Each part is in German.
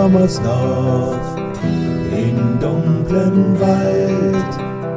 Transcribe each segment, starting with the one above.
Dommersdorf, in dunklem Wald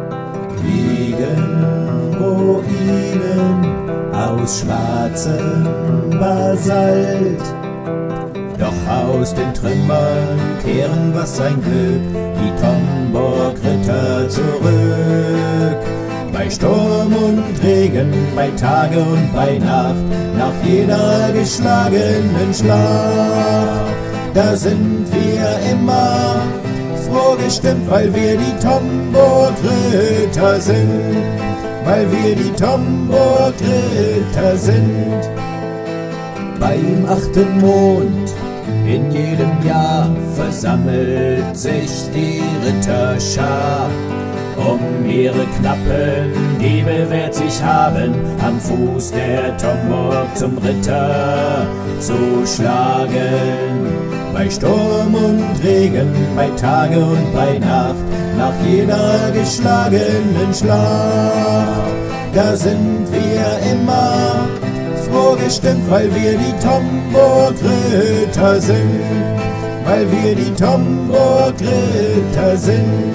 liegen Ruinen aus schwarzem Basalt. Doch aus den Trümmern kehren, was sein Glück, die Tomburg-Ritter zurück. Bei Sturm und Regen, bei Tage und bei Nacht, nach jeder geschlagenen Schlacht, da sind wir immer froh gestimmt, weil wir die Tomburg-Ritter sind, weil wir die Tomburg-Ritter sind. Beim 8. Mond in jedem Jahr versammelt sich die Ritterschar, um ihre Knappen, die bewährt sich haben, am Fuß der Tomburg zum Ritter zu schlagen. Bei Sturm und Regen, bei Tage und bei Nacht, nach jeder geschlagenen Schlacht, da sind wir immer froh gestimmt, weil wir die Tomburg-Ritter sind, weil wir die Tomburg-Ritter sind.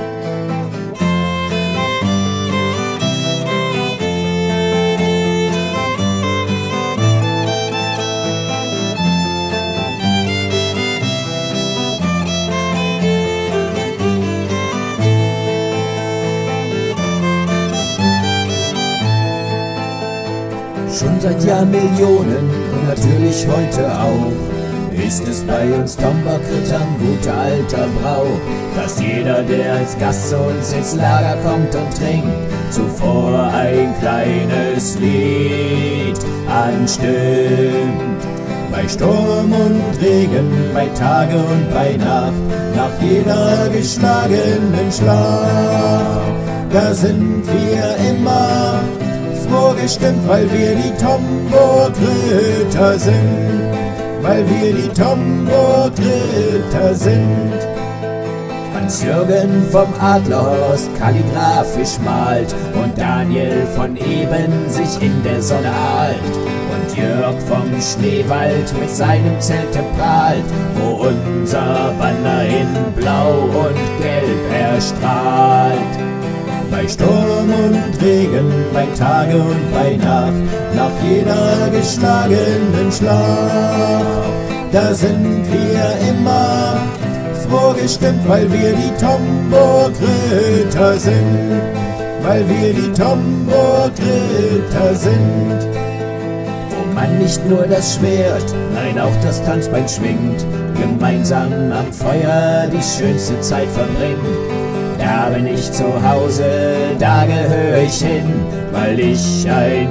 Schon seit Jahrmillionen und natürlich heute auch ist es bei uns Tomburg-Rittern guter alter Brauch, dass jeder, der als Gast zu uns ins Lager kommt und trinkt, zuvor ein kleines Lied anstimmt. Bei Sturm und Regen, bei Tage und bei Nacht, nach jeder geschlagenen Schlacht, da sind wir immer froh gestimmt, weil wir die Tomburg-Ritter sind, weil wir die Tomburg-Ritter sind. Hans-Jürgen vom Adlerhorst kalligraphisch malt und Daniel von Eben sich in der Sonne ahlt und Jörg vom Schneewald mit seinem Zelte prahlt, wo unser Banner in Blau und Gelb erstrahlt. Bei Sturm und Regen, bei Tage und bei Nacht, nach jeder geschlagenen Schlacht, da sind wir immer froh gestimmt, weil wir die Tomburg-Ritter sind, weil wir die Tomburg-Ritter sind. Wo man nicht nur das Schwert, nein auch das Tanzbein schwingt, gemeinsam am Feuer die schönste Zeit verbringt. Da bin ich zu Hause, da gehöre ich hin, weil ich ein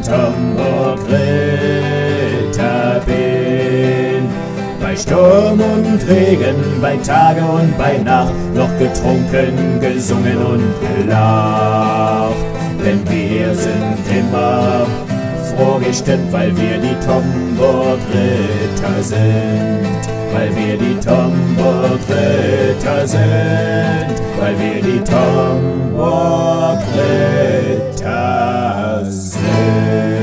Tomburg-Ritter bin. Bei Sturm und Regen, bei Tage und bei Nacht, noch getrunken, gesungen und gelacht. Denn wir sind immer froh gestimmt, weil wir die Tomburg-Ritter sind, weil wir die Tomburg-Ritter sind, weil wir die Tomburg-Ritter sind.